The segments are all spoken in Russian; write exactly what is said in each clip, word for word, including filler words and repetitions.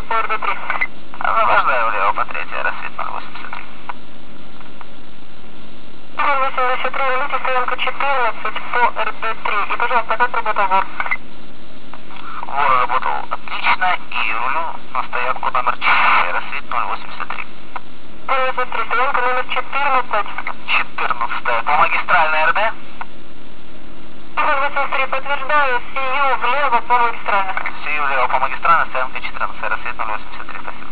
по эр дэ три. Освобождаю влево по третьей, рассвет ноль восемьдесят три. ноль восемьдесят три, верните стоянка четырнадцать по эр дэ три. И, пожалуйста, как работал вор? Вор работал отлично и рулю на стоянку номер четыре, рассвет ноль восемьдесят три. ноль восемьдесят три, стоянка номер четырнадцать. четырнадцать по магистральной эр дэ. ноль восемьдесят три, подтверждаю, сию влево по магистральной. Сию влево по магистральной, стоянка четырнадцать, рассвет ноль восемьдесят три, спасибо.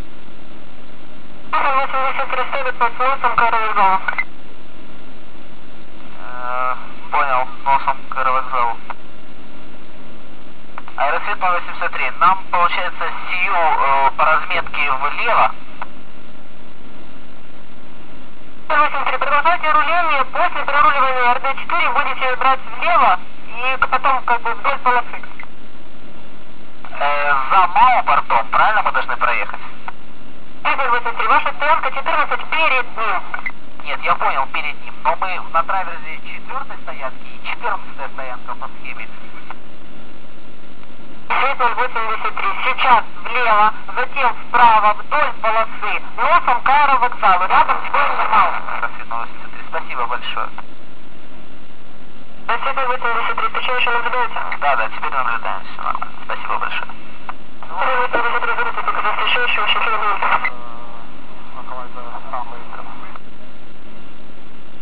ноль восемьдесят три, ставит под носом Каровокзала. Э, понял, носом к аэровокзалу. Аэросвет ноль восемьдесят три, нам получается сию э, по разметке влево. ноль восемьдесят три, продолжайте руление, после проруливания эр дэ четыре будете брать влево и потом как бы вдоль полосы. Э, за Маупортом, правильно мы должны проехать? ноль восемьдесят три, ваша стоянка четырнадцать перед ним. Нет, я понял, перед ним, но мы на траверзе четвертой стоянки и четырнадцатая стоянка по схеме. ноль восемьдесят три, сейчас влево, затем вправо, вдоль полосы, носом к аэровокзалу, рядом с поездом Мау. Рассвет ноль восемьдесят три, спасибо большое. Рассвет ноль восемьдесят три, ты что, еще наблюдаете? Да, да, теперь наблюдаем, все нормально, спасибо большое. ноль восемьдесят три, говорите, только за встречающего, еще километр. Localizer runway